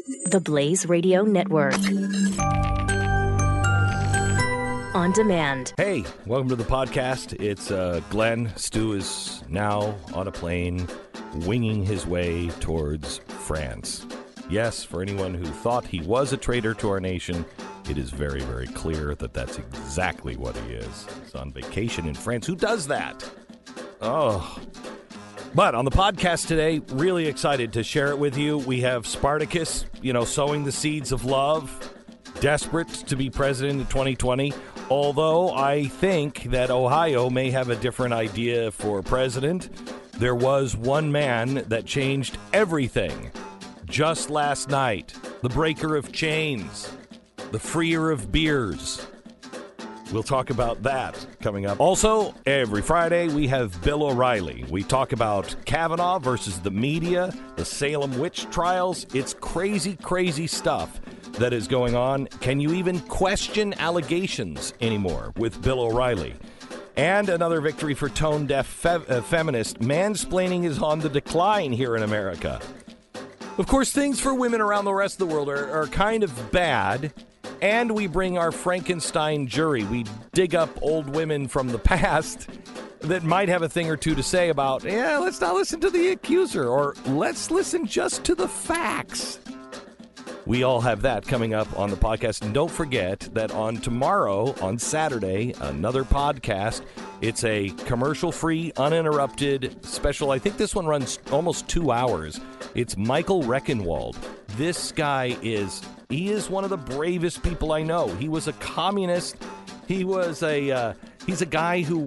The Blaze Radio Network. On demand. Hey, welcome to the podcast. It's Glenn. Stu is now on a plane, winging his way towards France. Yes, for anyone who thought he was a traitor to our nation, it is very, very clear that that's exactly what he is. He's on vacation in France. Who does that? Oh. But on the podcast today, really excited to share it with you. We have Spartacus, sowing the seeds of love, desperate to be president in 2020. Although I think that Ohio may have a different idea for president. There was one man that changed everything just last night. The breaker of chains, the freer of beers. We'll talk about that coming up. Also, every Friday, we have Bill O'Reilly. We talk about Kavanaugh versus the media, the Salem witch trials. It's crazy, crazy stuff that is going on. Can you even question allegations anymore with Bill O'Reilly? And another victory for tone-deaf feminist. Mansplaining is on the decline here in America. Of course, things for women around the rest of the world are kind of bad. And we bring our Frankenstein jury. We dig up old women from the past that might have a thing or two to say about, let's not listen to the accuser, or let's listen just to the facts. We all have that coming up on the podcast. And don't forget that on tomorrow, on Saturday, another podcast. It's a commercial-free, uninterrupted special. I think this one runs almost 2 hours. It's Michael Rechenwald. This guy is one of the bravest people I know. He was a communist. He's a guy who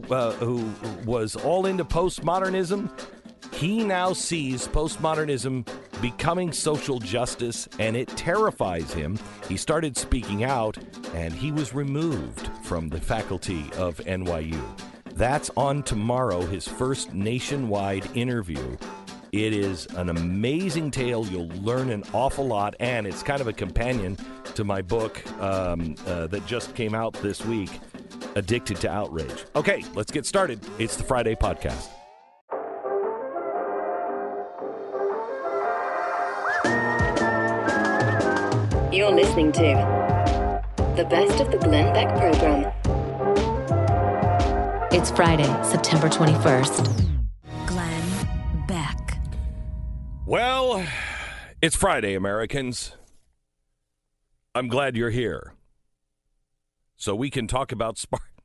was all into postmodernism. He now sees postmodernism becoming social justice, and it terrifies him. He started speaking out, and he was removed from the faculty of NYU. That's on tomorrow, his first nationwide interview. It is an amazing tale. You'll learn an awful lot, and it's kind of a companion to my book that just came out this week, Addicted to Outrage. Okay, let's get started. It's the Friday podcast. You're listening to the best of the Glenn Beck program. It's Friday, September 21st. Glenn Beck. Well, it's Friday, Americans. I'm glad you're here. So we can talk about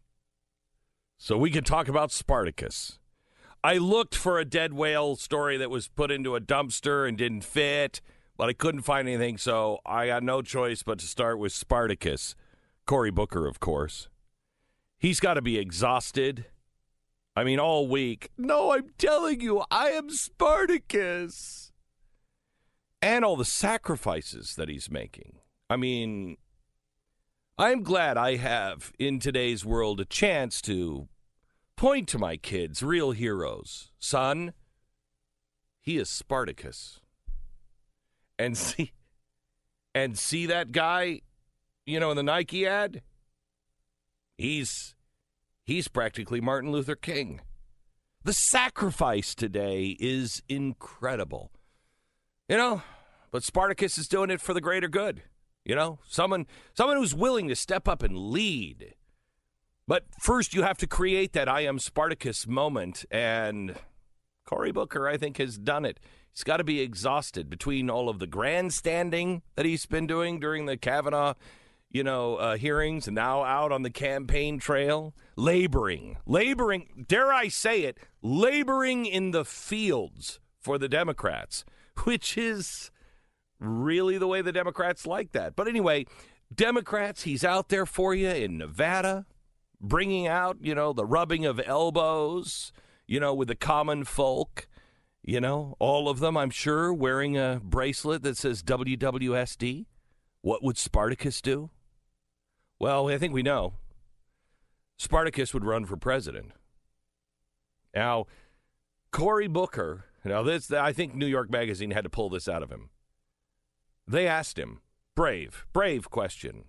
Spartacus. I looked for a dead whale story that was put into a dumpster and didn't fit, but I couldn't find anything, so I got no choice but to start with Spartacus. Cory Booker, of course. He's got to be exhausted. I mean, all week. No, I'm telling you, I am Spartacus. And all the sacrifices that he's making. I mean, I'm glad I have, in today's world, a chance to point to my kids, real heroes. Son, he is Spartacus. And see that guy, in the Nike ad? He's practically Martin Luther King. The sacrifice today is incredible. But Spartacus is doing it for the greater good. Someone who's willing to step up and lead. But first you have to create that I am Spartacus moment, and Cory Booker, I think, has done it. He's got to be exhausted between all of the grandstanding that he's been doing during the Kavanaugh, hearings, and now out on the campaign trail, laboring, dare I say it, laboring in the fields for the Democrats, which is really the way the Democrats like that. But anyway, Democrats, he's out there for you in Nevada, bringing out, the rubbing of elbows, with the common folk. All of them, I'm sure, wearing a bracelet that says WWSD. What would Spartacus do? Well, I think we know. Spartacus would run for president. Now, Cory Booker, I think New York Magazine had to pull this out of him. They asked him, brave question.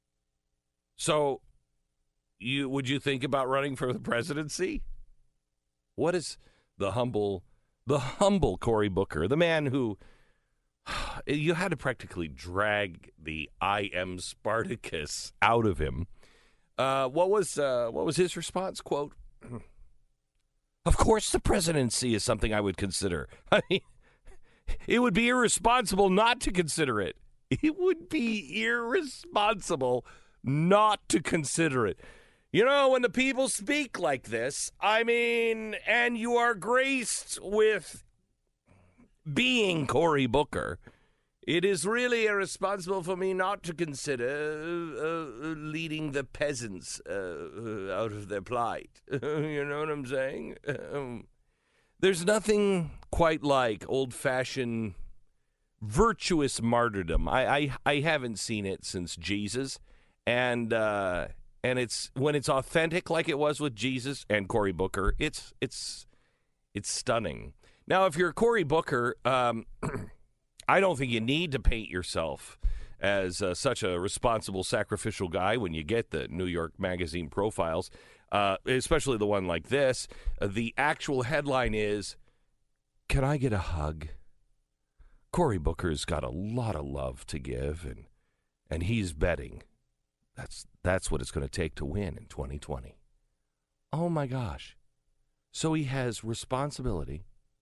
So, would you think about running for the presidency? What is the humble Cory Booker, the man who You had to practically drag the "I am Spartacus" out of him. What was his response? Quote, "Of course the presidency is something I would consider. I mean, it would be irresponsible not to consider it. It would be irresponsible not to consider it." You know, when the people speak like this, I mean, and you are graced with being Cory Booker, it is really irresponsible for me not to consider leading the peasants out of their plight. You know what I'm saying? There's nothing quite like old-fashioned virtuous martyrdom. I haven't seen it since Jesus, and it's when it's authentic like it was with Jesus and Cory Booker, it's stunning. Now, if you're Cory Booker, I don't think you need to paint yourself as such a responsible, sacrificial guy when you get the New York Magazine profiles, especially the one like this. The actual headline is, "Can I get a hug?" Cory Booker's got a lot of love to give, and he's betting that's what it's going to take to win in 2020. Oh, my gosh. So he has responsibility.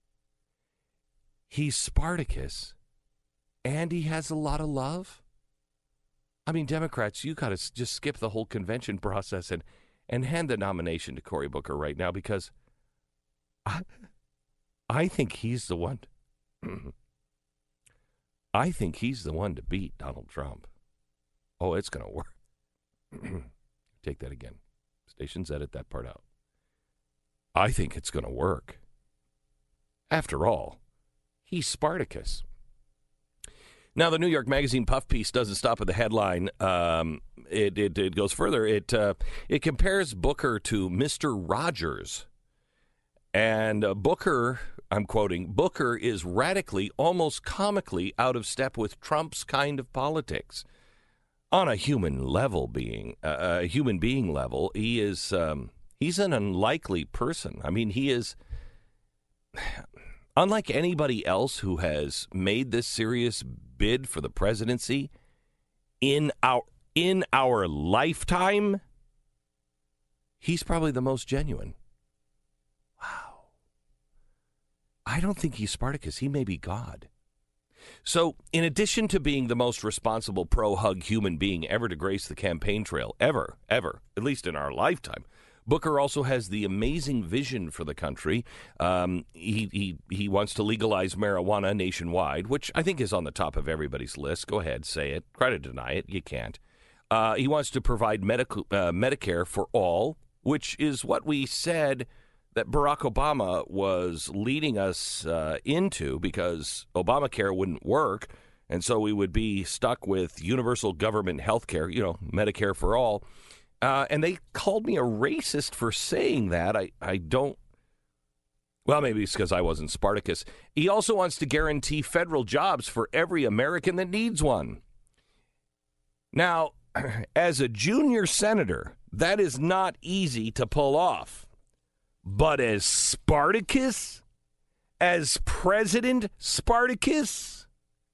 He's Spartacus, and he has a lot of love. I mean, Democrats, you got to just skip the whole convention process and hand the nomination to Cory Booker right now, because I think he's the one. I think he's the one to beat Donald Trump. Oh, it's going to work. Take that again. Stations, edit that part out. I think it's going to work. After all, he's Spartacus. Now, the New York Magazine puff piece doesn't stop at the headline. It goes further. It compares Booker to Mr. Rogers. And Booker, I'm quoting, "Booker is radically, almost comically out of step with Trump's kind of politics. On a human being level, he is he's an unlikely person. I mean, he is unlike anybody else who has made this serious bid for the presidency in our lifetime. He's probably the most genuine." Wow. I don't think he's Spartacus. He may be God. So, in addition to being the most responsible pro-hug human being ever to grace the campaign trail, ever, at least in our lifetime, Booker also has the amazing vision for the country. He wants to legalize marijuana nationwide, which I think is on the top of everybody's list. Go ahead, say it. Try to deny it. You can't. He wants to provide Medicare for all, which is what we said that Barack Obama was leading us into, because Obamacare wouldn't work, and so we would be stuck with universal government health care, Medicare for all. And they called me a racist for saying that. I don't... Well, maybe it's because I wasn't Spartacus. He also wants to guarantee federal jobs for every American that needs one. Now, as a junior senator, that is not easy to pull off. But as Spartacus, as President Spartacus,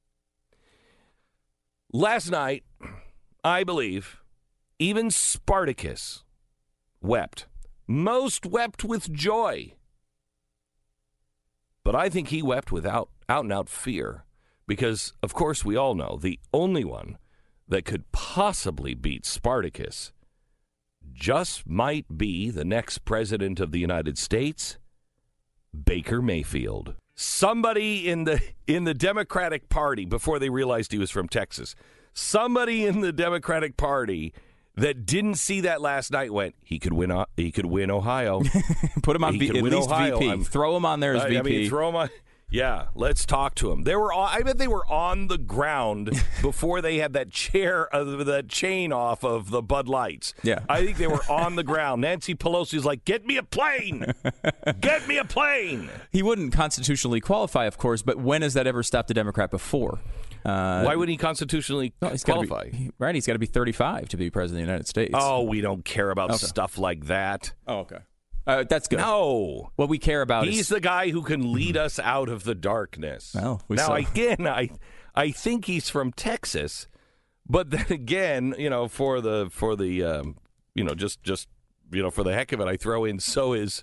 last night, I believe, even Spartacus wept. Most wept with joy. But I think he wept with out-and-out fear. Because, of course, we all know the only one that could possibly beat Spartacus just might be the next president of the United States, Baker Mayfield. Somebody in the Democratic Party, before they realized he was from Texas, somebody in the Democratic Party that didn't see that last night went, he could win Ohio. Put him on at least Ohio. VP. Throw him on there as VP. I mean, throw him on. Yeah, let's talk to him. I bet they were on the ground before they had that chain off of the Bud Lights. Yeah. I think they were on the ground. Nancy Pelosi's like, "Get me a plane! Get me a plane!" He wouldn't constitutionally qualify, of course, but when has that ever stopped a Democrat before? Why would he constitutionally qualify? He's got to be 35 to be president of the United States. Oh, we don't care about stuff like that. Oh, okay. That's good. No. What we care about He's the guy who can lead us out of the darkness. Well, again, I think he's from Texas. But then again, for the just for the heck of it, I throw in so is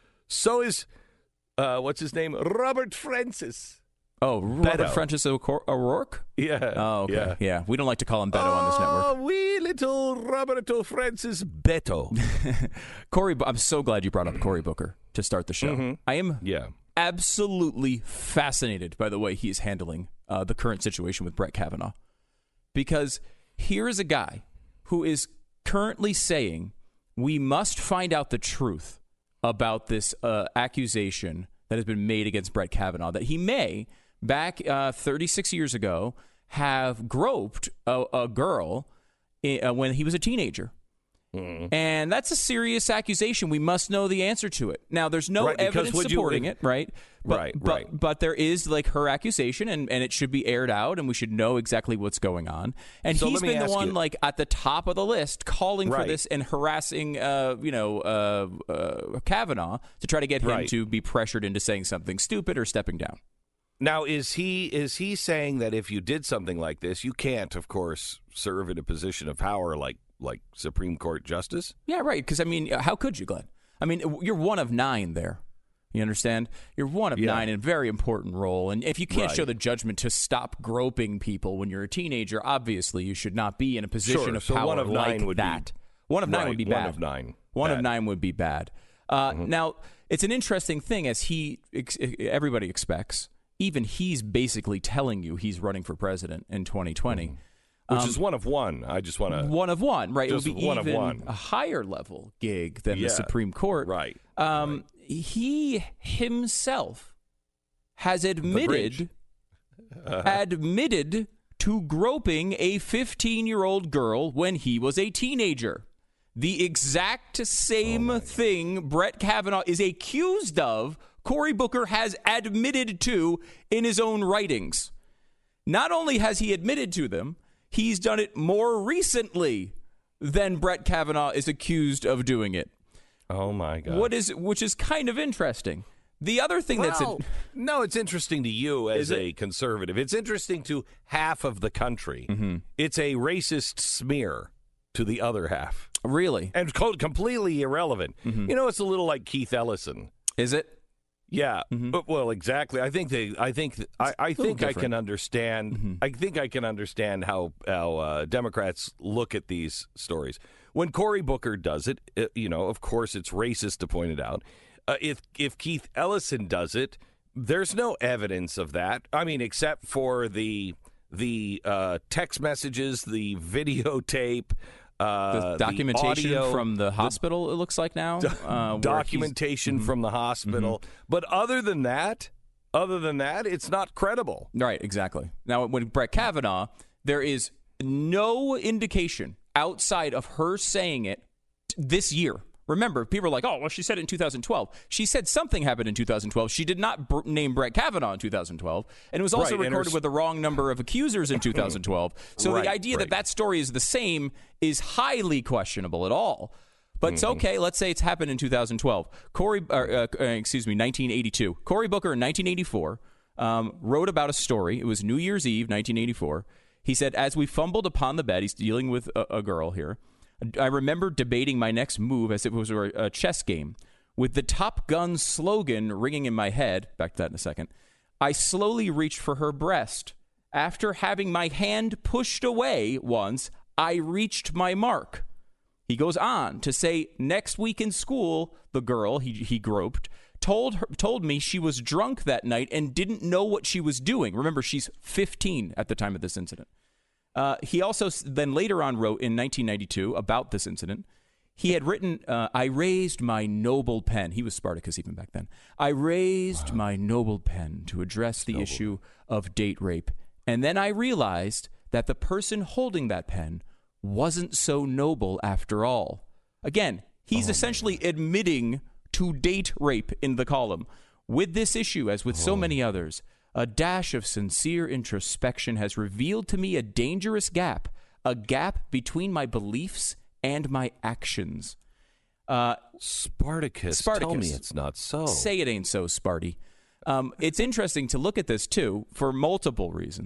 what's his name? Robert Francis. Oh, Robert Beto. Francis O'Rourke? Yeah. Oh, okay. Yeah. We don't like to call him Beto on this network. Oh, wee little Roberto Francis Beto. Cory, I'm so glad you brought up Cory Booker to start the show. Mm-hmm. I am Yeah. absolutely fascinated by the way he's handling the current situation with Brett Kavanaugh. Because here is a guy who is currently saying we must find out the truth about this accusation that has been made against Brett Kavanaugh, that he may, back 36 years ago, have groped a girl when he was a teenager. And that's a serious accusation. We must know the answer to it. Now, there's no evidence supporting it, right? But there is her accusation, and it should be aired out, and we should know exactly what's going on. And so he's been the one at the top of the list calling for this and harassing, Kavanaugh to try to get him to be pressured into saying something stupid or stepping down. Now, is he saying that if you did something like this, you can't, of course, serve in a position of power like Supreme Court justice? Yeah, right. Because, how could you, Glenn? You're one of 9 there. You understand? You're one of 9 in a very important role. And if you can't show the judgment to stop groping people when you're a teenager, obviously you should not be in a position of power one of 9 would that. One of 9 would be bad. One of 9. One of 9 would be bad. Now, it's an interesting thing, as everybody expects. Even he's basically telling you he's running for president in 2020. Which is one of 1. I just want to... One of 1, right? Just it would be one even of 1. a higher level gig than the Supreme Court. Right. He himself has admitted to groping a 15-year-old girl when he was a teenager. The exact same thing Brett Kavanaugh is accused of, Cory Booker has admitted to in his own writings. Not only has he admitted to them, he's done it more recently than Brett Kavanaugh is accused of doing it. Oh, my God. Which is kind of interesting. The other thing no, it's interesting to you as a conservative. It's interesting to half of the country. Mm-hmm. It's a racist smear to the other half. Really? And completely irrelevant. Mm-hmm. It's a little like Keith Ellison. Is it? Yeah. Mm-hmm. Well, exactly. I think I can understand. Mm-hmm. I think I can understand how Democrats look at these stories. When Cory Booker does it, of course it's racist to point it out. If Keith Ellison does it, there's no evidence of that. Except for the text messages, the videotape. The documentation the audio, from the hospital, it looks like now. Documentation from the hospital. Mm-hmm. But other than that, it's not credible. Right, exactly. Now, with Brett Kavanaugh, there is no indication outside of her saying it this year. Remember, people are like, oh, well, she said it in 2012. She said something happened in 2012. She did not name Brett Kavanaugh in 2012. And it was also recorded with the wrong number of accusers in 2012. So the idea that story is the same is highly questionable at all. But it's okay. Let's say it's happened in 2012. 1982. Cory Booker in 1984 wrote about a story. It was New Year's Eve, 1984. He said, as we fumbled upon the bed, he's dealing with a girl here. I remember debating my next move as if it was a chess game. With the Top Gun slogan ringing in my head, back to that in a second, I slowly reached for her breast. After having my hand pushed away once, I reached my mark. He goes on to say, next week in school, the girl he groped told me she was drunk that night and didn't know what she was doing. Remember, she's 15 at the time of this incident. He also then later on wrote in 1992 about this incident. He had written, I raised my noble pen. He was Spartacus even back then. I raised my noble pen to address the issue of date rape. And then I realized that the person holding that pen wasn't so noble after all. Again, he's essentially admitting to date rape in the column. With this issue, as with so many others, a dash of sincere introspection has revealed to me a dangerous gap, a gap between my beliefs and my actions. Spartacus, tell me it's not so. Say it ain't so, Sparty. It's interesting to look at this, too, for multiple reasons.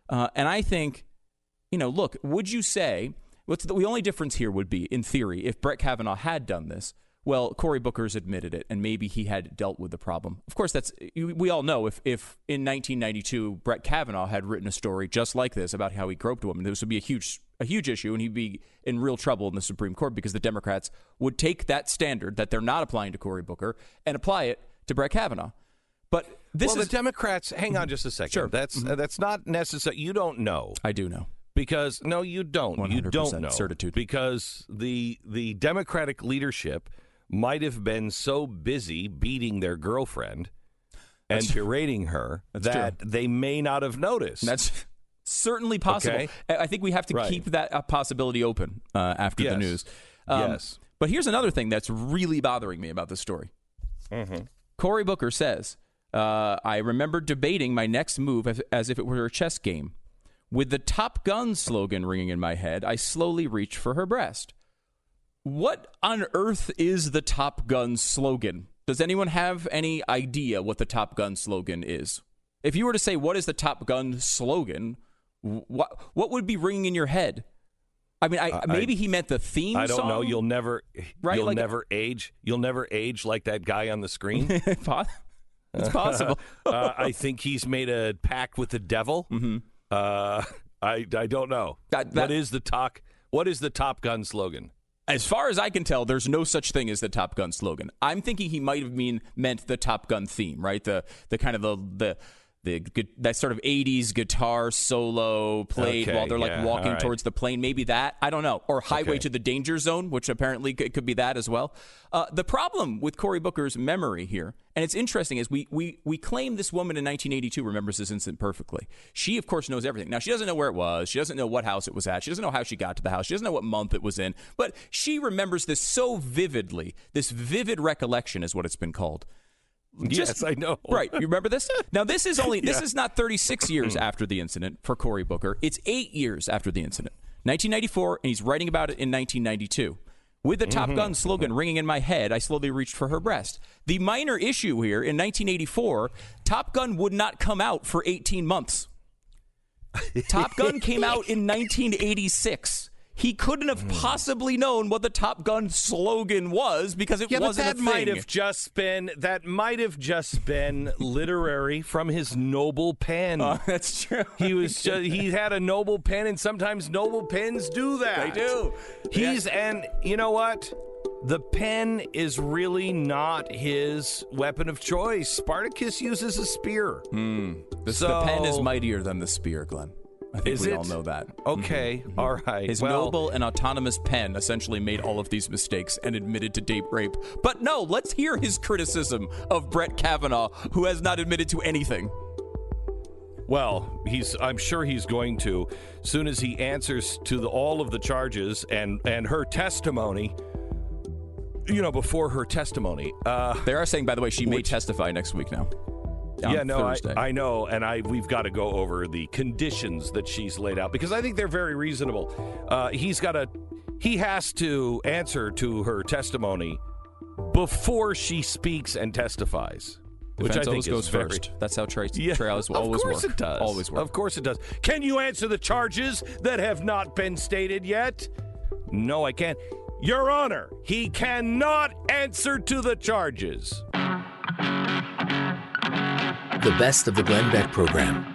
And I think, look, would you say, the only difference here would be, in theory, if Brett Kavanaugh had done this, well, Cory Booker's admitted it, and maybe he had dealt with the problem. Of course, we all know if in 1992 Brett Kavanaugh had written a story just like this about how he groped a woman, this would be a huge issue, and he'd be in real trouble in the Supreme Court because the Democrats would take that standard that they're not applying to Cory Booker and apply it to Brett Kavanaugh. But the Democrats. Hang on just a second. Sure. That's not necessary. You don't know. I do know. Because no, you don't. 100% you don't know. Certitude. Because the Democratic leadership might have been so busy beating their girlfriend and berating her that they may not have noticed. That's certainly possible. Okay. I think we have to keep that possibility open after the news. Yes. But here's another thing that's really bothering me about this story. Mm-hmm. Cory Booker says, I remember debating my next move as if it were a chess game. With the Top Gun slogan ringing in my head, I slowly reached for her breast. What on earth is the Top Gun slogan? Does anyone have any idea what the Top Gun slogan is? If you were to say, what is the Top Gun slogan, what would be ringing in your head? I mean, maybe he meant the theme song? I don't know. You'll never age. You'll never age like that guy on the screen. It's possible. I think he's made a pact with the devil. Mm-hmm. I don't know. What is the Top Gun slogan? As far as I can tell, there's no such thing as the Top Gun slogan. I'm thinking he might have meant the Top Gun theme, right? The kind of the that sort of 80s guitar solo played while they're walking towards the plane. Maybe that. I don't know. Or Highway to the Danger Zone, which apparently could be that as well. The problem with Cory Booker's memory here, and it's interesting, is we claim this woman in 1982 remembers this incident perfectly. She, of course, knows everything. Now, she doesn't know where it was. She doesn't know what house it was at. She doesn't know how she got to the house. She doesn't know what month it was in. But she remembers this so vividly. This vivid recollection is what it's been called. Yes, I know. Right. You remember this? Now, this is not 36 years after the incident for Cory Booker. It's 8 years after the incident. 1994, and he's writing about it in 1992. With the Top Gun slogan ringing in my head, I slowly reached for her breast. The minor issue here, in 1984, Top Gun would not come out for 18 months. Top Gun came out in 1986. He couldn't have possibly known what the Top Gun slogan was because it wasn't a thing. That might have just been literary from his noble pen. That's true. He had a noble pen, and sometimes noble pens do that. They do. And you know what? The pen is really not his weapon of choice. Spartacus uses a spear. The pen is mightier than the spear, Glenn. I think we all know that. Okay, all right. His noble and autonomous pen essentially made all of these mistakes and admitted to date rape. But no, let's hear his criticism of Brett Kavanaugh, who has not admitted to anything. Well, I'm sure he's going to, soon as he answers to all of the charges and her testimony, before her testimony. They are saying, by the way, she may testify next week now. I know, and we've got to go over the conditions that she's laid out because I think they're very reasonable. He has to answer to her testimony before she speaks and testifies, which I think goes first. That's how trials will always work. Of course it does. Always work. Of course it does. Can you answer the charges that have not been stated yet? No, I can't. Your Honor, he cannot answer to the charges. The best of the Glenn Beck program.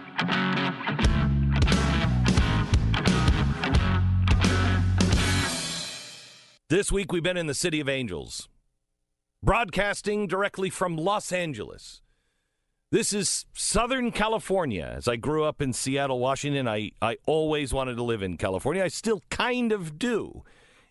This week we've been in the City of Angels, broadcasting directly from Los Angeles. This is Southern California. As I grew up in Seattle, Washington, I always wanted to live in California. I still kind of do.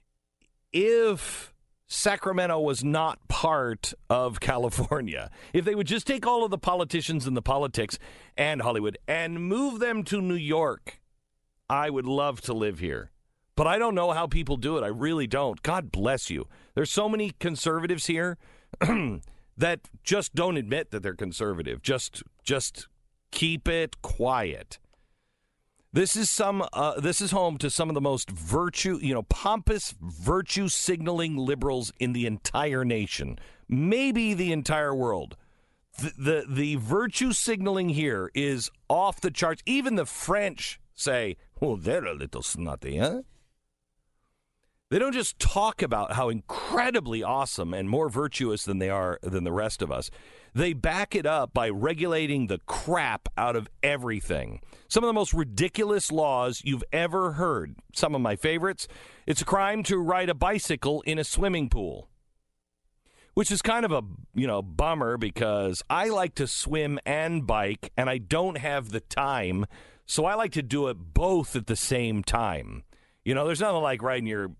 If Sacramento was not part of California, if they would just take all of the politicians and the politics and Hollywood and move them to New York, I would love to live here. But I don't know how people do it. I really don't. God bless you. There's so many conservatives here that just don't admit that they're conservative. Just keep it quiet. This is home to some of the most pompous, virtue-signaling liberals in the entire nation, maybe the entire world. The virtue signaling here is off the charts. Even the French say, "Oh, they're a little snotty, huh?" They don't just talk about how incredibly awesome and more virtuous than they are than the rest of us. They back it up by regulating the crap out of everything. Some of the most ridiculous laws you've ever heard. Some of my favorites. It's a crime to ride a bicycle in a swimming pool, which is kind of a, bummer because I like to swim and bike and I don't have the time. So I like to do it both at the same time. There's nothing like riding your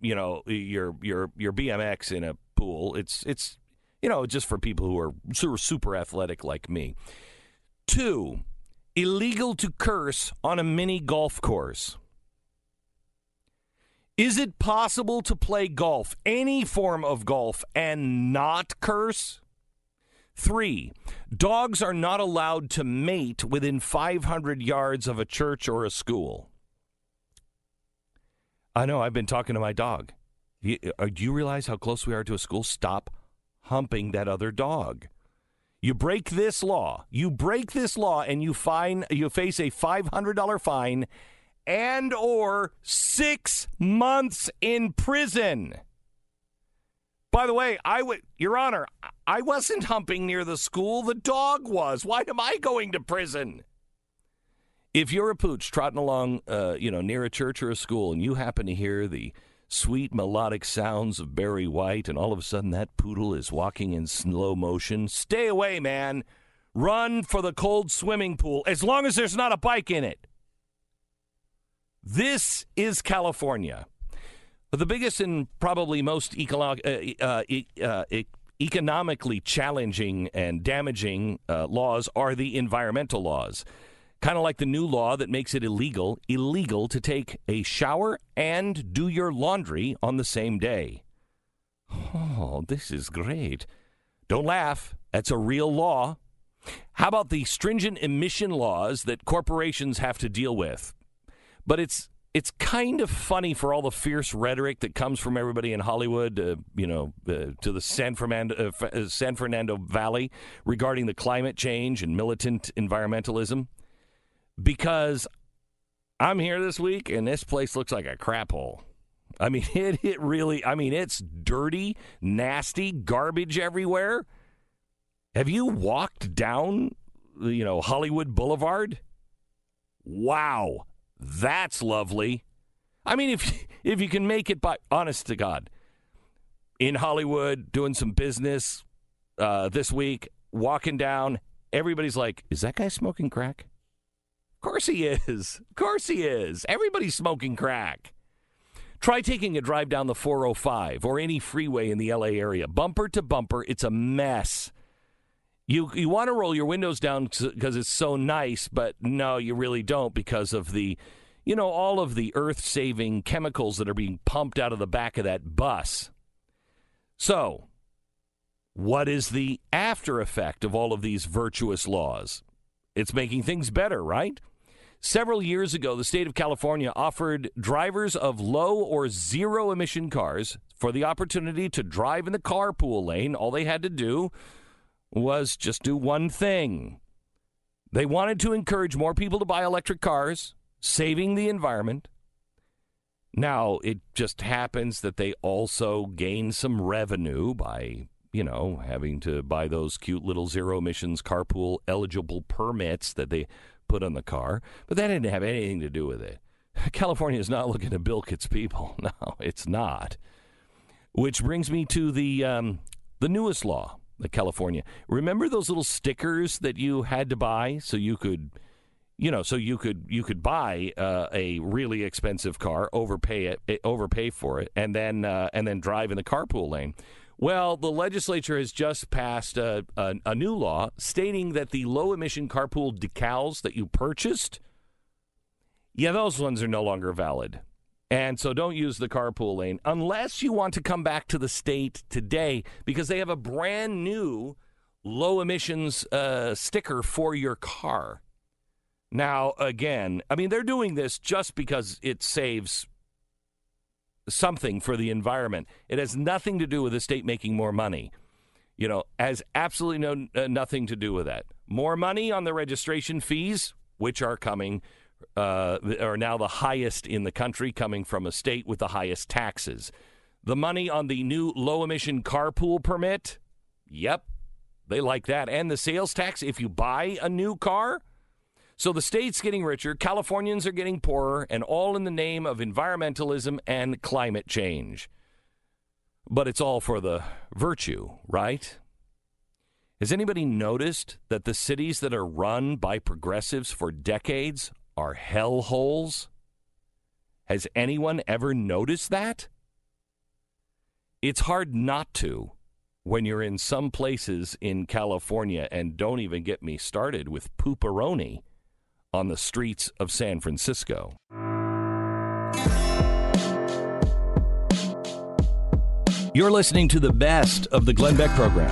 BMX in a pool. It's just for people who are super athletic like me. 2, illegal to curse on a mini golf course. Is it possible to play golf, any form of golf, and not curse? 3, dogs are not allowed to mate within 500 yards of a church or a school. I know, I've been talking to my dog. Do you realize how close we are to a school? Stop humping that other dog. You break this law, and you face a $500 fine and or 6 months in prison. By the way, Your Honor, I wasn't humping near the school. The dog was. Why am I going to prison? If you're a pooch trotting along, near a church or a school, and you happen to hear the sweet melodic sounds of Barry White, and all of a sudden that poodle is walking in slow motion, stay away, man. Run for the cold swimming pool, as long as there's not a bike in it. This is California. The biggest and probably most economically challenging and damaging laws are the environmental laws. Kind of like the new law that makes it illegal to take a shower and do your laundry on the same day. Oh, this is great. Don't laugh. That's a real law. How about the stringent emission laws that corporations have to deal with? But it's kind of funny for all the fierce rhetoric that comes from everybody in Hollywood, to the San Fernando Valley regarding the climate change and militant environmentalism. Because I'm here this week, and this place looks like a crap hole. I mean, it's dirty, nasty, garbage everywhere. Have you walked down, Hollywood Boulevard? Wow, that's lovely. I mean, if you can make it by, honest to God, in Hollywood, doing some business this week, walking down, everybody's like, is that guy smoking crack? Of course he is. Of course he is. Everybody's smoking crack. Try taking a drive down the 405 or any freeway in the LA area. Bumper to bumper, it's a mess. You want to roll your windows down because it's so nice, but no, you really don't because of the, all of the earth-saving chemicals that are being pumped out of the back of that bus. So, what is the after effect of all of these virtuous laws? It's making things better, right? Several years ago, the state of California offered drivers of low or zero emission cars for the opportunity to drive in the carpool lane. All they had to do was just do one thing. They wanted to encourage more people to buy electric cars, saving the environment. Now, it just happens that they also gain some revenue by, having to buy those cute little zero emissions carpool eligible permits that they put on the car. But that didn't have anything to do with it. California is not looking to bilk its people. No, it's not. Which brings me to the newest law, the California. Remember those little stickers that you had to buy so you could, you could buy a really expensive car, overpay for it, and then drive in the carpool lane. Well, the legislature has just passed a new law stating that the low-emission carpool decals that you purchased, those ones are no longer valid. And so don't use the carpool lane unless you want to come back to the state today because they have a brand new low-emissions sticker for your car. Now, again, they're doing this just because it saves something for the environment. It has nothing to do with the state making more money. has absolutely nothing to do with that. More money on the registration fees, which are coming, are now the highest in the country, coming from a state with the highest taxes. The money on the new low-emission carpool permit, yep, they like that. And the sales tax if you buy a new car. So the state's getting richer, Californians are getting poorer, and all in the name of environmentalism and climate change. But it's all for the virtue, right? Has anybody noticed that the cities that are run by progressives for decades are hellholes? Has anyone ever noticed that? It's hard not to when you're in some places in California, and don't even get me started with pooperoni on the streets of San Francisco. You're listening to the best of the Glenn Beck program.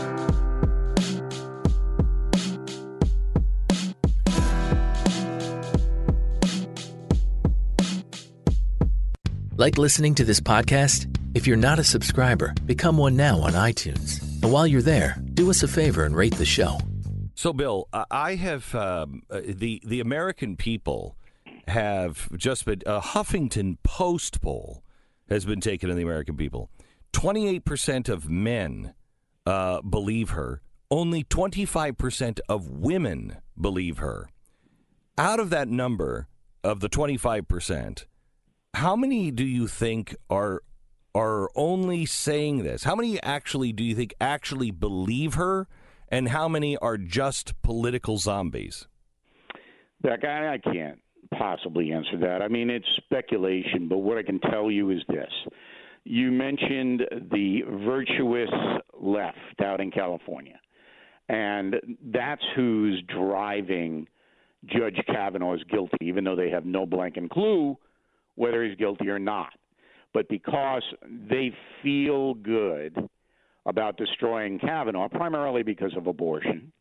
Like listening to this podcast? If you're not a subscriber, become one now on iTunes. And while you're there, do us a favor and rate the show. So, Bill, I have the American people have just been a Huffington Post poll has been taken on the American people. 28% of men believe her. Only 25% of women believe her. Out of that number of the 25%, how many do you think are only saying this? How many actually do you think actually believe her? And how many are just political zombies? Beck, I can't possibly answer that. I mean, it's speculation, but what I can tell you is this. You mentioned the virtuous left out in California, and that's who's driving Judge Kavanaugh's guilty, even though they have no blanket clue whether he's guilty or not. But because they feel good about destroying Kavanaugh, primarily because of abortion,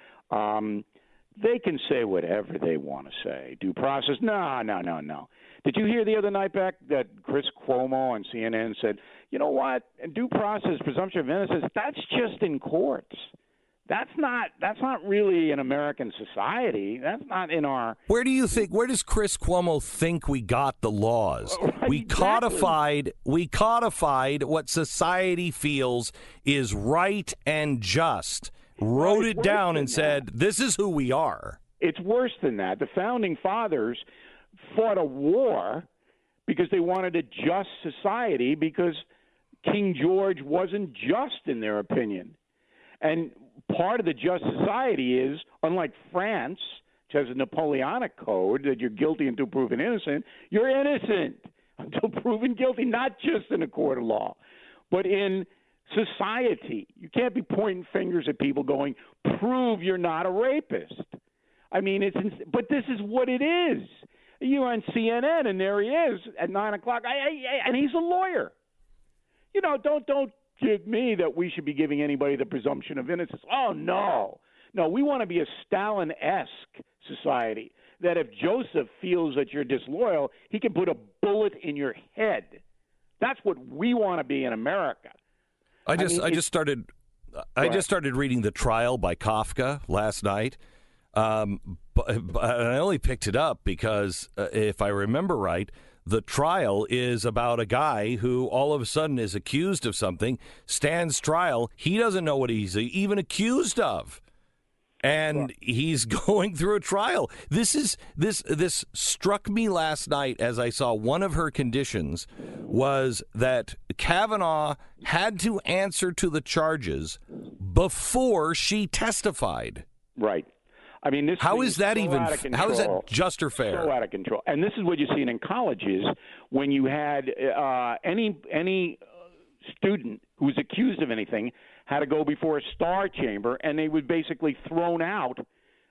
they can say whatever they want to say. Due process? No. Did you hear the other night back that Chris Cuomo on CNN said, you know what, due process, presumption of innocence, that's just in courts. That's not really in American society. That's not in our... Where does Chris Cuomo think we got the laws? Right, we codified what society feels is right and just. Wrote it down and said, this is who we are. It's worse than that. The founding fathers fought a war because they wanted a just society because King George wasn't just in their opinion. And part of the just society is, unlike France, which has a Napoleonic code that you're guilty until proven innocent, you're innocent until proven guilty, not just in a court of law, but in society. You can't be pointing fingers at people going, prove you're not a rapist. I mean, but this is what it is. You're on CNN, and there he is at 9 o'clock, and he's a lawyer. You know, don't give me that we should be giving anybody the presumption of innocence. Oh, no. No, we want to be a Stalin-esque society, that if Joseph feels that you're disloyal, he can put a bullet in your head. That's what we want to be in America. I just started reading The Trial by Kafka last night. But I only picked it up because, if I remember right, the trial is about a guy who all of a sudden is accused of something, stands trial. He doesn't know what he's even accused of. And he's going through a trial. This struck me last night as I saw one of her conditions was that Kavanaugh had to answer to the charges before she testified. Right. I mean, how is that just or fair? So out of control. And this is what you're seeing in colleges when you had any student who was accused of anything had to go before a star chamber, and they were basically thrown out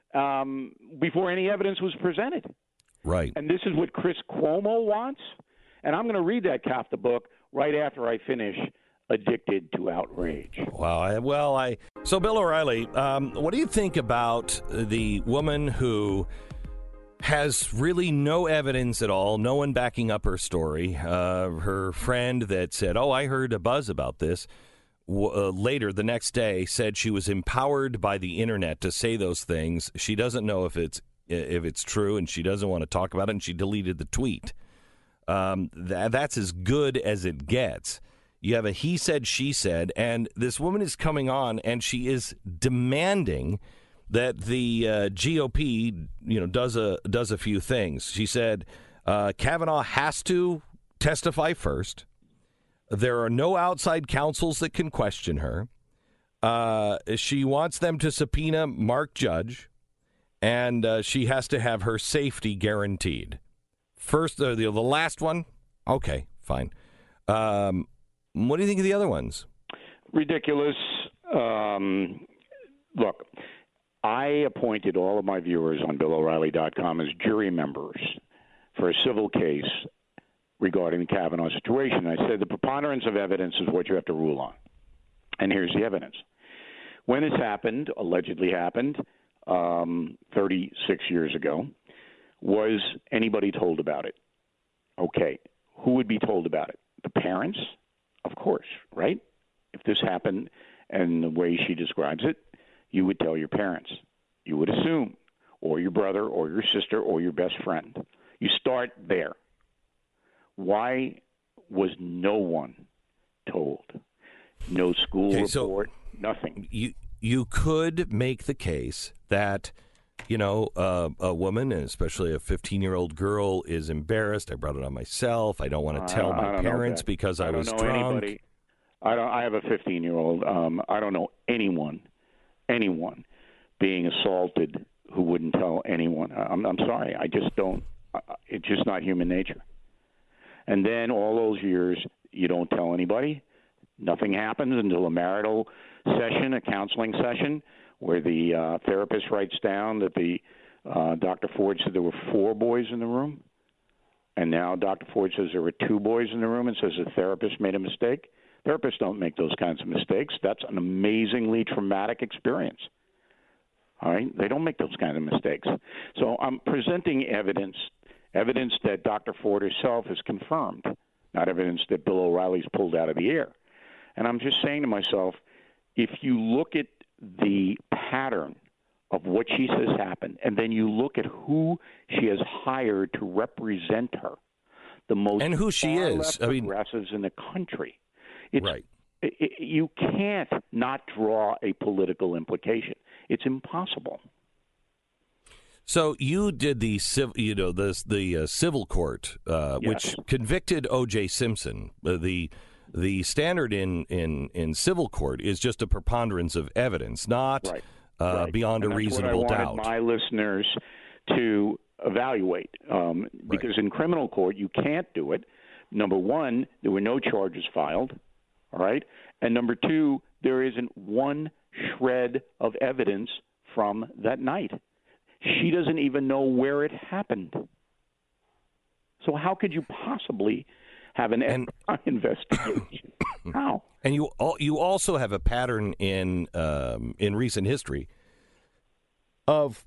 before any evidence was presented. Right. And this is what Chris Cuomo wants. And I'm going to read that Kafka book right after I finish Addicted to Outrage. Wow. So, Bill O'Reilly, what do you think about the woman who has really no evidence at all, no one backing up her story? Her friend that said, I heard a buzz about this, later the next day said she was empowered by the internet to say those things. She doesn't know if it's true, and she doesn't want to talk about it, and she deleted the tweet. That's as good as it gets. You have a he said, she said, and this woman is coming on, and she is demanding that the GOP, does a few things. She said Kavanaugh has to testify first. There are no outside counsels that can question her. She wants them to subpoena Mark Judge, and she has to have her safety guaranteed. First, the last one, okay, fine. What do you think of the other ones? Ridiculous. Look, I appointed all of my viewers on BillO'Reilly.com as jury members for a civil case regarding the Kavanaugh situation. I said the preponderance of evidence is what you have to rule on. And here's the evidence. When this happened, allegedly happened, 36 years ago, was anybody told about it? Okay. Who would be told about it? The parents? Of course, right? If this happened and the way she describes it, you would tell your parents. You would assume, or your brother, or your sister, or your best friend. You start there. Why was no one told? No school report, nothing. You could make the case that, a woman, and especially a 15-year-old girl, is embarrassed. I brought it on myself. I don't want to tell my parents because I was drunk. Anybody. I have a 15-year-old. I don't know anyone being assaulted who wouldn't tell anyone. I'm sorry. I just don't. It's just not human nature. And then all those years, you don't tell anybody. Nothing happens until a marital session, a counseling session, where the therapist writes down that Dr. Ford said there were 4 boys in the room. And now Dr. Ford says there were 2 boys in the room and says the therapist made a mistake. Therapists don't make those kinds of mistakes. That's an amazingly traumatic experience. All right? They don't make those kinds of mistakes. So I'm presenting evidence that Dr. Ford herself has confirmed, not evidence that Bill O'Reilly's pulled out of the air. And I'm just saying to myself, if you look at the pattern of what she says happened, and then you look at who she has hired to represent her, the most and who she is, progressives in the country, right? You can't not draw a political implication. It's impossible. So you did the civil court, yes, which convicted O.J. Simpson. The standard in civil court is just a preponderance of evidence, not right. Beyond a reasonable doubt. That's what I wanted my listeners to evaluate, because in criminal court you can't do it. Number one, there were no charges filed, all right? And number two, there isn't one shred of evidence from that night. She doesn't even know where it happened. So how could you possibly have an investigation? How? And you also have a pattern in recent history of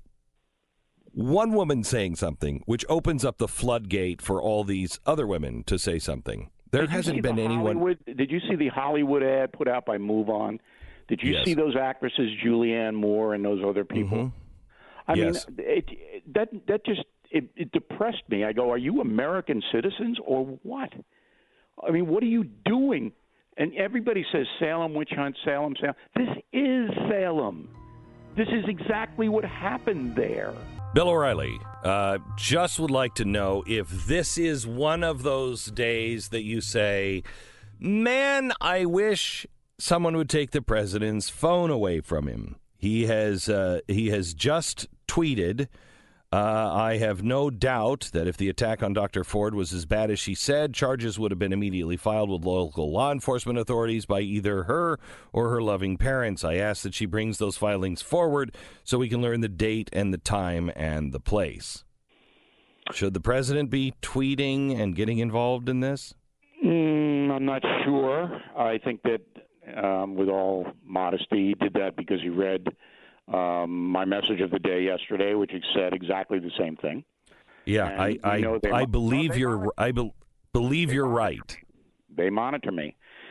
one woman saying something, which opens up the floodgate for all these other women to say something. There hasn't been anyone. Did you see the Hollywood ad put out by Move On? Did you see those actresses, Julianne Moore and those other people? Mm-hmm. I mean, that just depressed me. I go, are you American citizens or what? I mean, what are you doing? And everybody says Salem witch hunt, Salem. This is Salem. This is exactly what happened there. Bill O'Reilly, just would like to know if this is one of those days that you say, man, I wish someone would take the president's phone away from him. He has just tweeted, I have no doubt that if the attack on Dr. Ford was as bad as she said, charges would have been immediately filed with local law enforcement authorities by either her or her loving parents. I ask that she brings those filings forward so we can learn the date and the time and the place. Should the president be tweeting and getting involved in this? I'm not sure. I think that, with all modesty, he did that because he read my message of the day yesterday, which said exactly the same thing. Yeah, I believe you're right. They monitor me,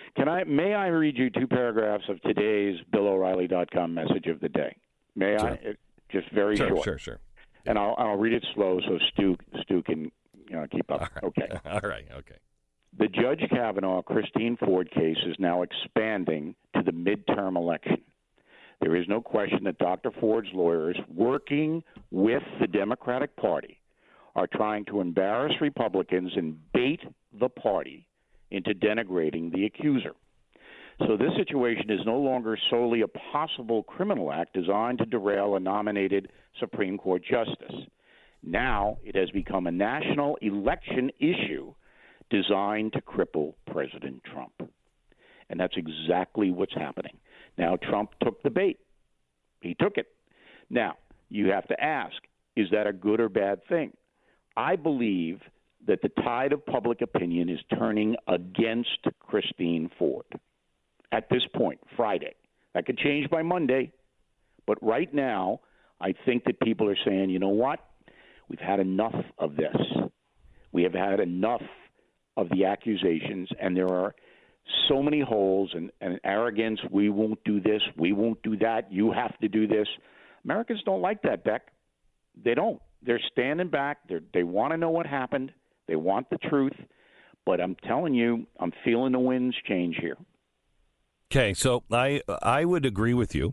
May I read you 2 paragraphs of today's BillO'Reilly.com message of the day? May sure. I? Just very short. Sure. And I'll read it slow so Stu can keep up. All right. Okay. All right. Okay. The Judge Kavanaugh Christine Ford case is now expanding to the midterm election. There is no question that Dr. Ford's lawyers, working with the Democratic Party, are trying to embarrass Republicans and bait the party into denigrating the accuser. So this situation is no longer solely a possible criminal act designed to derail a nominated Supreme Court justice. Now it has become a national election issue designed to cripple President Trump. And that's exactly what's happening. Now, Trump took the bait. He took it. Now, you have to ask, is that a good or bad thing? I believe that the tide of public opinion is turning against Christine Ford at this point, Friday. That could change by Monday. But right now, I think that people are saying, you know what? We've had enough of this. We have had enough of the accusations, and there are so many holes and arrogance. We won't do this. We won't do that. You have to do this. Americans don't like that, Beck. They don't. They're standing back. They want to know what happened. They want the truth. But I'm telling you, I'm feeling the winds change here. Okay, so I would agree with you.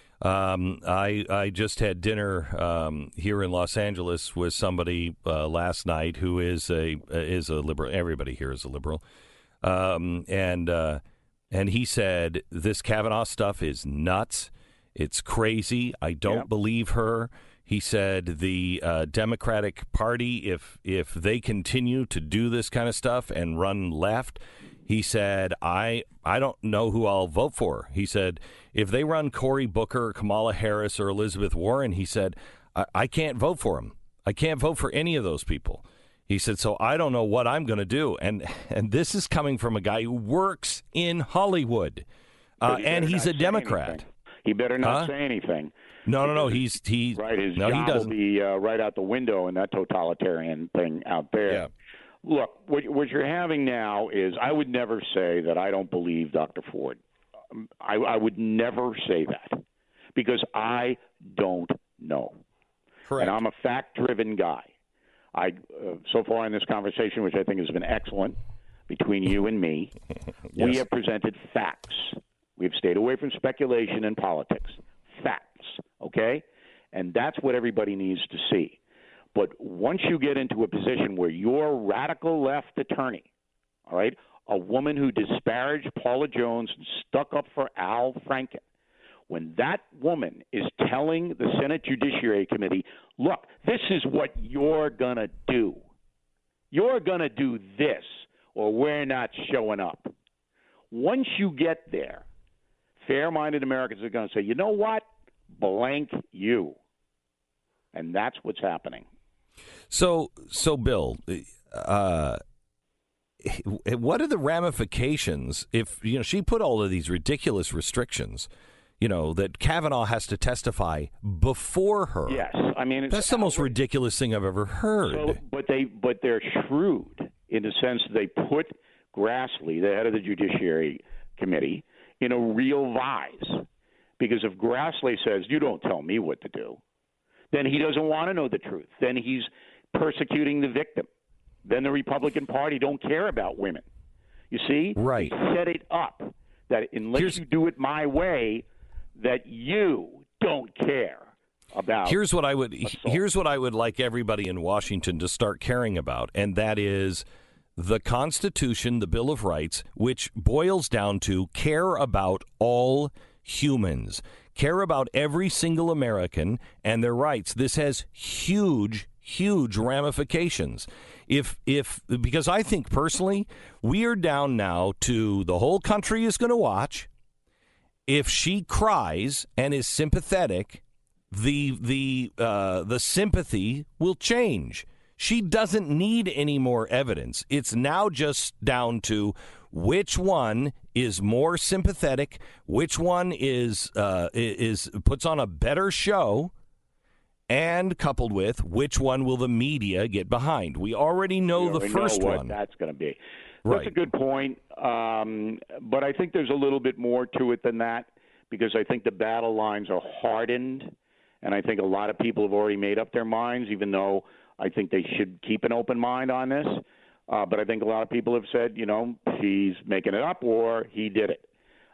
I just had dinner here in Los Angeles with somebody last night who is a liberal. Everybody here is a liberal, and he said this Kavanaugh stuff is nuts. It's crazy. I don't believe her. He said the Democratic Party, if they continue to do this kind of stuff and run left, he said, I don't know who I'll vote for. He said, if they run Cory Booker, or Kamala Harris, or Elizabeth Warren, he said, I can't vote for them. I can't vote for any of those people. He said, so I don't know what I'm going to do. And this is coming from a guy who works in Hollywood, and he's a Democrat. Anything. He better not say anything. No. He's right. His no, job he doesn't. will be right out the window in that totalitarian thing out there. Yeah. Look, what you're having now is I would never say that I don't believe Dr. Ford. I would never say that because I don't know. Correct. And I'm a fact-driven guy. So far in this conversation, which I think has been excellent between you and me, Yes. we have presented facts. We've stayed away from speculation and politics. Facts, okay? And that's what everybody needs to see. But once you get into a position where your radical left attorney, all right, a woman who disparaged Paula Jones and stuck up for Al Franken, when that woman is telling the Senate Judiciary Committee, look, this is what you're going to do. You're going to do this or we're not showing up. Once you get there, fair-minded Americans are going to say, you know what? Blank you. And that's what's happening. So Bill, what are the ramifications if she put all of these ridiculous restrictions, that Kavanaugh has to testify before her? Yes, I mean that's the most ridiculous thing I've ever heard. So, but they're shrewd in the sense that they put Grassley, the head of the Judiciary Committee, in a real vise. Because if Grassley says, you don't tell me what to do, then he doesn't want to know the truth. Then he's persecuting the victim. Then the Republican Party don't care about women. You see? Right. They set it up that unless you do it my way, that you don't care about. Here's what I would like everybody in Washington to start caring about, and that is the Constitution, the Bill of Rights, which boils down to care about all humans, care about every single American and their rights. This has huge ramifications. Because I think personally, we are down now to the whole country is going to watch. If she cries and is sympathetic, the sympathy will change. She doesn't need any more evidence. It's now just down to which one is more sympathetic, which one is puts on a better show, and coupled with which one will the media get behind. We already know the first know what one. That's going to be. Right. That's a good point. But I think there's a little bit more to it than that, because I think the battle lines are hardened, and I think a lot of people have already made up their minds, even though I think they should keep an open mind on this. But I think a lot of people have said, she's making it up or he did it.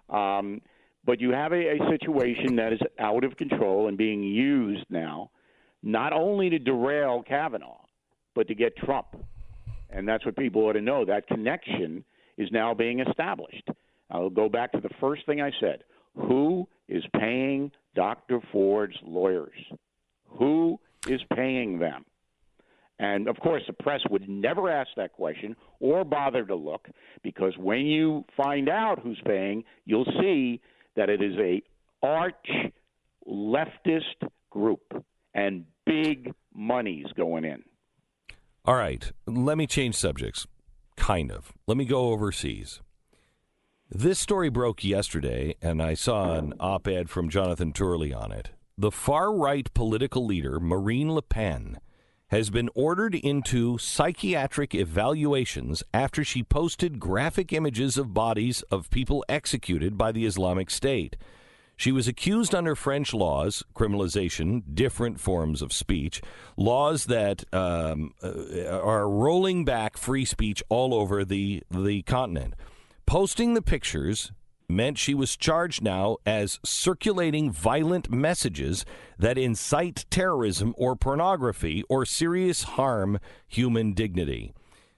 But you have a situation that is out of control and being used now, not only to derail Kavanaugh, but to get Trump. And that's what people ought to know. That connection is now being established. I'll go back to the first thing I said. Who is paying Dr. Ford's lawyers? Who is paying them? And, of course, the press would never ask that question or bother to look, because when you find out who's paying, you'll see that it is a arch leftist group and big money's going in. All right, let me change subjects, kind of. Let me go overseas. This story broke yesterday, and I saw an op-ed from Jonathan Turley on it. The far-right political leader, Marine Le Pen, has been ordered into psychiatric evaluations after she posted graphic images of bodies of people executed by the Islamic State. She was accused under French laws, criminalization, different forms of speech, laws that are rolling back free speech all over the continent. Posting the pictures meant she was charged now as circulating violent messages that incite terrorism or pornography or serious harm human dignity,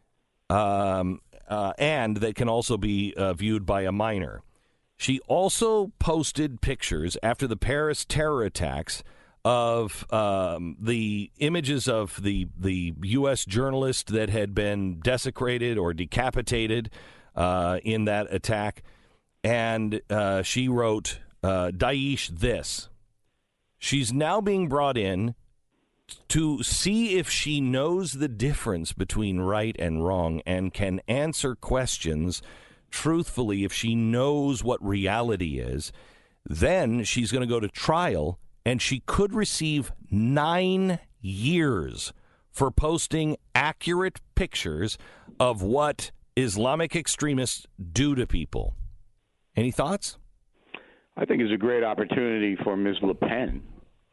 and that can also be viewed by a minor. She also posted pictures after the Paris terror attacks of the images of the U.S. journalist that had been desecrated or decapitated in that attack. And she wrote, Daesh this. She's now being brought in to see if she knows the difference between right and wrong and can answer questions truthfully if she knows what reality is. Then she's going to go to trial, and she could receive 9 years for posting accurate pictures of what Islamic extremists do to people. Any thoughts? I think it's a great opportunity for Ms. Le Pen,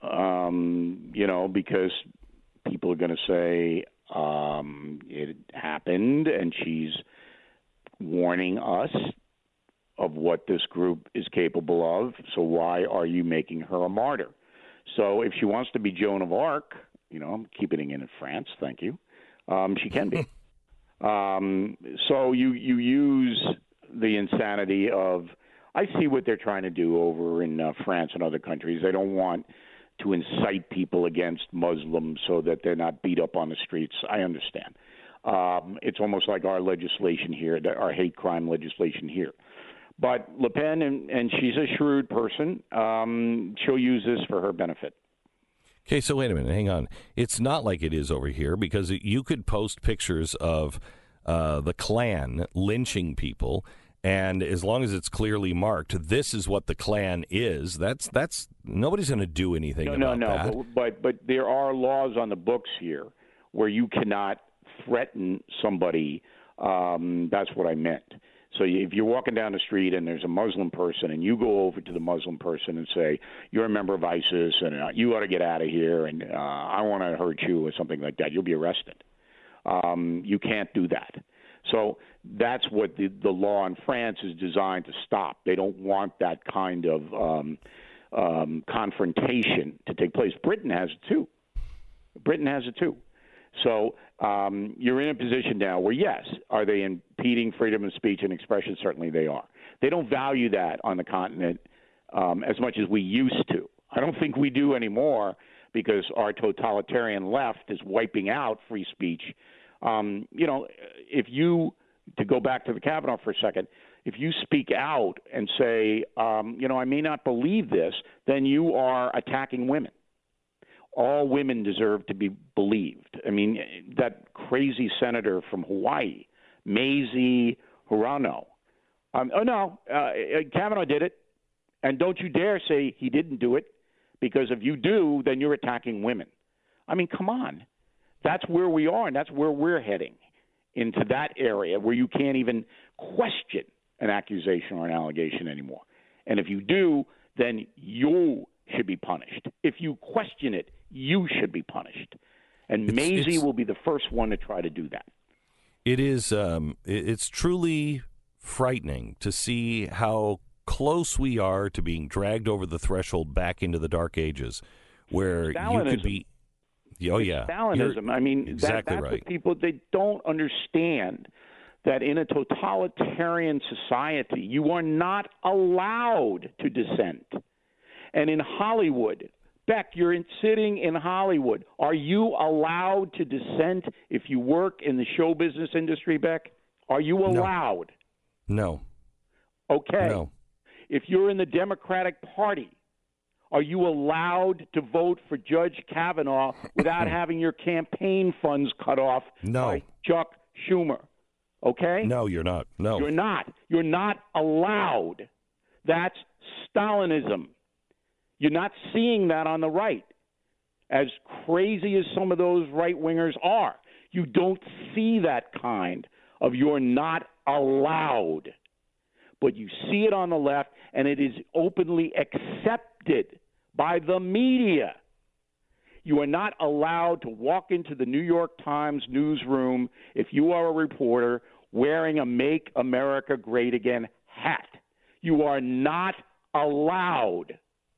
because people are going to say it happened, and she's warning us of what this group is capable of. So why are you making her a martyr? So if she wants to be Joan of Arc, I'm keeping it in France, thank you, she can be. So you use the insanity of, I see what they're trying to do over in France and other countries. They don't want to incite people against Muslims so that they're not beat up on the streets. I understand. It's almost like our legislation here, our hate crime legislation here. But Le Pen, and she's a shrewd person, she'll use this for her benefit. Okay, so wait a minute, hang on. It's not like it is over here, because you could post pictures of the Klan lynching people, and as long as it's clearly marked, this is what the Klan is. That's nobody's going to do anything about that. But there are laws on the books here where you cannot threaten somebody. That's what I meant. So if you're walking down the street and there's a Muslim person, and you go over to the Muslim person and say, you're a member of ISIS and you ought to get out of here, and I want to hurt you or something like that, you'll be arrested. You can't do that. So that's what the law in France is designed to stop. They don't want that kind of confrontation to take place. Britain has it too. So you're in a position now where, yes, are they impeding freedom of speech and expression? Certainly they are. They don't value that on the continent as much as we used to. I don't think we do anymore, because our totalitarian left is wiping out free speech. If you, to go back to the Kavanaugh for a second, if you speak out and say, I may not believe this, then you are attacking women. All women deserve to be believed. I mean, that crazy senator from Hawaii, Mazie Hirono. Kavanaugh did it, and don't you dare say he didn't do it, because if you do, then you're attacking women. I mean, come on. That's where we are, and that's where we're heading, into that area where you can't even question an accusation or an allegation anymore. And if you do, then you should be punished. If you question it, you should be punished. And Mazie will be the first one to try to do that. It is. It's truly frightening to see how close we are to being dragged over the threshold back into the Dark Ages, where Stalinism. You could be. Oh yeah, Stalinism. You're I mean, exactly that's right. what people, they don't understand that in a totalitarian society, you are not allowed to dissent. And in Hollywood, Beck, you're sitting in Hollywood. Are you allowed to dissent if you work in the show business industry, Beck? Are you allowed? No. Okay. No. If you're in the Democratic Party, are you allowed to vote for Judge Kavanaugh without having your campaign funds cut off by Chuck Schumer? Okay? No, you're not. No. You're not. You're not allowed. That's Stalinism. You're not seeing that on the right. As crazy as some of those right-wingers are, you don't see that kind of you're not allowed. But you see it on the left, and it is openly accepted by the media. You are not allowed to walk into the New York Times newsroom if you are a reporter wearing a Make America Great Again hat. You are not allowed.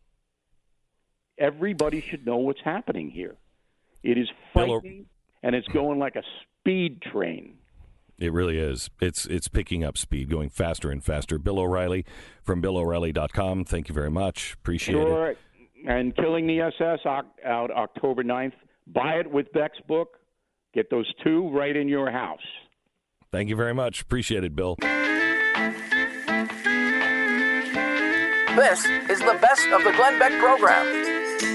Everybody should know what's happening here. It is frightening, and it's going like a speed train. It really is. It's picking up speed, going faster and faster. Bill O'Reilly from BillO'Reilly.com. Thank you very much. Appreciate it. And Killing the SS out October 9th. Buy it with Beck's book. Get those two right in your house. Thank you very much. Appreciate it, Bill. This is the best of the Glenn Beck program.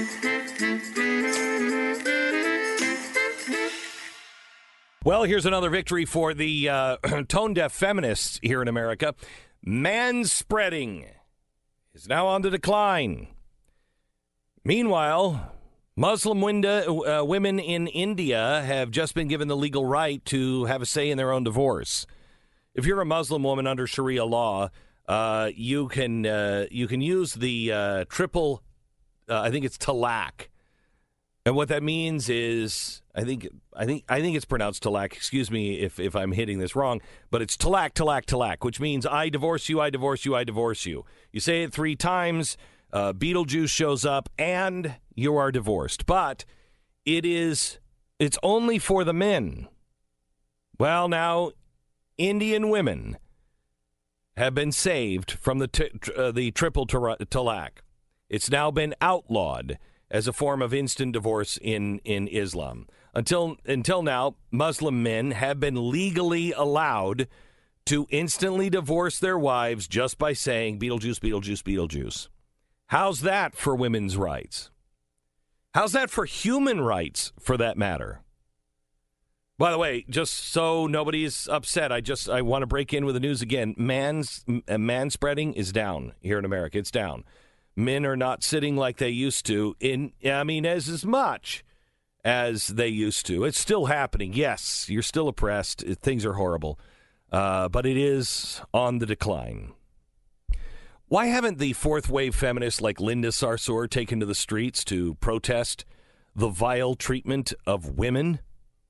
Well, here's another victory for the tone-deaf feminists here in America. Manspreading is now on the decline. Meanwhile, Muslim women in India have just been given the legal right to have a say in their own divorce. If you're a Muslim woman under Sharia law, you can use the triple, I think it's talaq. And what that means is, I think it's pronounced talaq. Excuse me if I'm hitting this wrong, but it's talaq, talaq, talaq, which means I divorce you, I divorce you, I divorce you. You say it 3 times, Beetlejuice shows up, and you are divorced. But it's only for the men. Well, now, Indian women have been saved from the triple talaq. It's now been outlawed as a form of instant divorce in Islam. Until now, Muslim men have been legally allowed to instantly divorce their wives just by saying, Beetlejuice, Beetlejuice, Beetlejuice. How's that for women's rights? How's that for human rights, for that matter? By the way, just so nobody's upset, I want to break in with the news again. Manspreading is down here in America. It's down. Men are not sitting like they used to, as much as they used to. It's still happening. Yes, you're still oppressed. Things are horrible. But it is on the decline. Why haven't the fourth wave feminists like Linda Sarsour taken to the streets to protest the vile treatment of women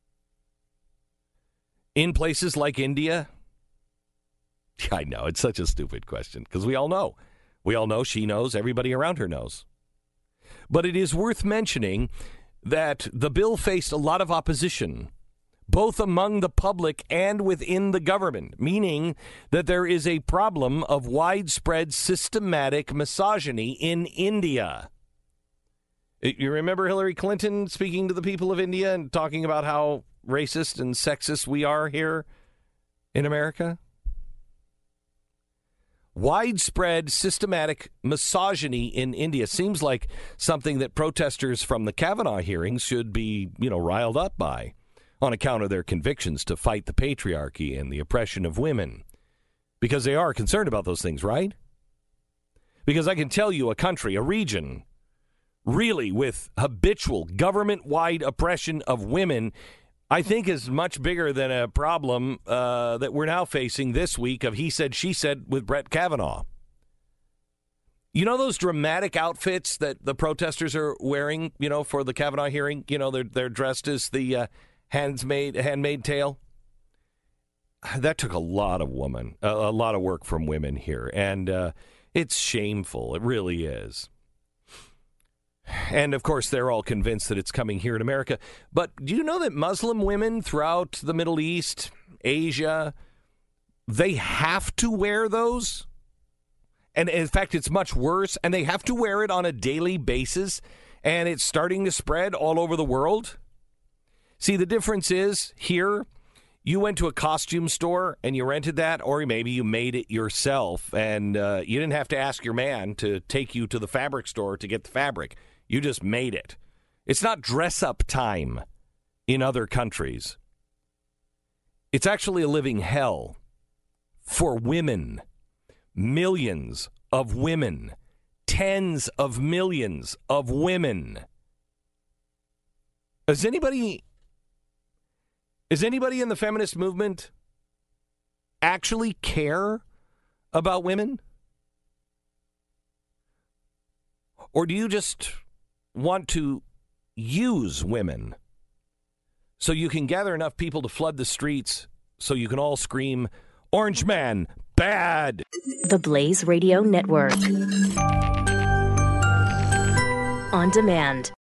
in places like India? I know, it's such a stupid question because we all know. We all know, she knows, everybody around her knows. But it is worth mentioning that the bill faced a lot of opposition, both among the public and within the government, meaning that there is a problem of widespread systematic misogyny in India. You remember Hillary Clinton speaking to the people of India and talking about how racist and sexist we are here in America? Widespread systematic misogyny in India seems like something that protesters from the Kavanaugh hearings should be, riled up by on account of their convictions to fight the patriarchy and the oppression of women. Because they are concerned about those things, right? Because I can tell you a country, a region, really with habitual government-wide oppression of women, I think is much bigger than a problem that we're now facing this week of he said, she said with Brett Kavanaugh. You know those dramatic outfits that the protesters are wearing, for the Kavanaugh hearing? They're dressed as the handmaid tale. That took a lot of work from women here, and it's shameful. It really is. And, of course, they're all convinced that it's coming here in America. But do you know that Muslim women throughout the Middle East, Asia, they have to wear those? And, in fact, it's much worse. And they have to wear it on a daily basis. And it's starting to spread all over the world. See, the difference is here, you went to a costume store and you rented that, or maybe you made it yourself. And you didn't have to ask your man to take you to the fabric store to get the fabric. You just made it. It's not dress-up time in other countries. It's actually a living hell for women. Millions of women. Tens of millions of women. Is anybody in the feminist movement actually care about women? Or do you just want to use women so you can gather enough people to flood the streets so you can all scream, "Orange Man, bad"? The Blaze Radio Network. On demand.